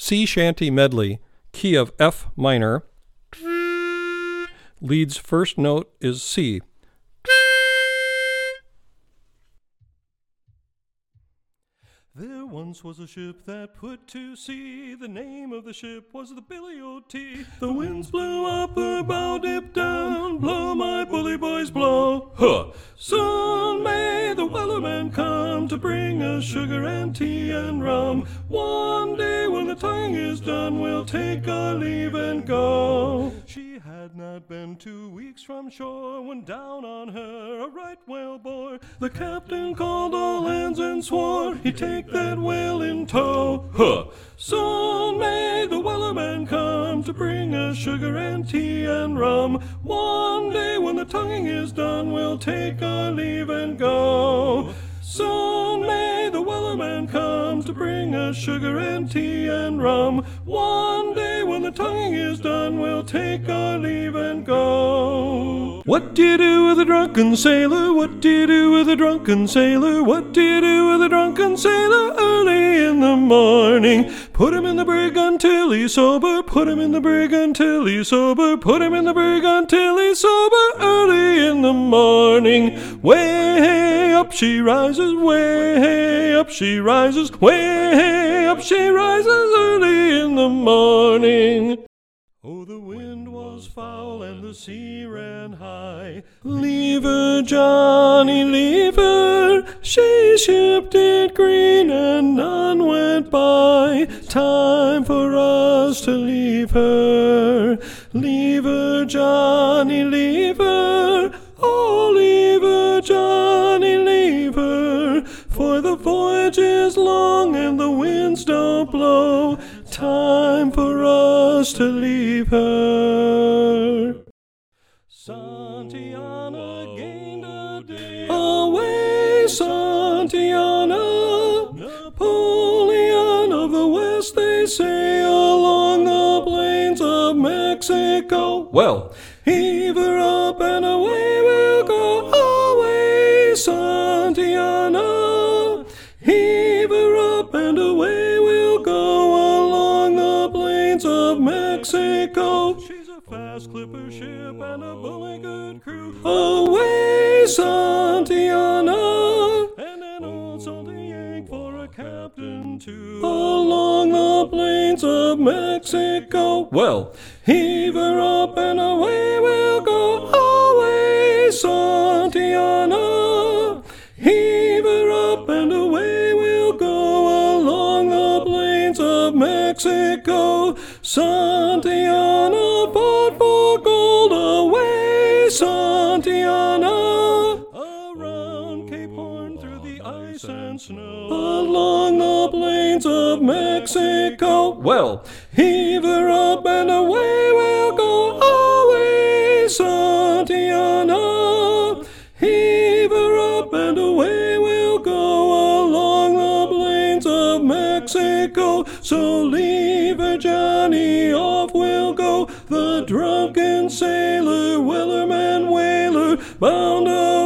Sea Shanty Medley, key of F minor. Lead's first note is C. There once was a ship that put to sea. The name of the ship was the Billy O.T. The winds blew up, her bow dipped down. Blow, my bully boys, blow. Huh! Soon may the wellerman come to bring us sugar and tea and rum. One day when the tonguing is done, we'll take our leave and go. She had not been 2 weeks from shore when down on her a right whale bore. The captain called all hands and swore he'd take that whale in tow. Huh! Soon may the wellerman come to bring us sugar and tea and rum. One day when the tonguing is done, we'll take our leave and go. Soon may the wellerman come to bring us sugar and tea and rum. One day when the tonguing is done, we'll take our leave and go. What do you do with a drunken sailor? What do you do with a drunken sailor? What do you do with a drunken sailor early in the morning? Put him in the brig until he's sober. Put him in the brig until he's sober. Put him in the brig until he's sober early in the morning. Way up she rises, way up she rises, way up she rises early in the morning. Oh, the wind was foul and the sea ran high. Leave her, Johnny, leave her. She shipped it green and none went by. Time for us to leave her. Leave her, Johnny, leave her. Oh, leave her, Johnny, leave her. For the voyage is long and the winds don't blow. Time for us to leave her. Santillana gained a day. Away, Santillana. Napoleon of the West, they say, along the plains of Mexico. Well, heave her up and away we'll go. Away, Santillana. Heave her up and away we'll go along the plains of Mexico. She's a fast clipper ship and a bully good crew. Away, Santillana. And an old salty yank for a captain too. Along the plains of Mexico. Well, heave her up and away we'll go. Away, Santillana. Heave her up and away we'll go along the plains of Mexico. Santillana fought for gold. Away, Santillana. Around Cape Horn through the ice and snow. Along the plains of Mexico. Well, heave her up and away we'll go. Away, Santillana. Heave her up and away we'll go along the plains of Mexico. So leave her, Johnny, off we'll go. The drunken sailor, wellerman, whaler, bound up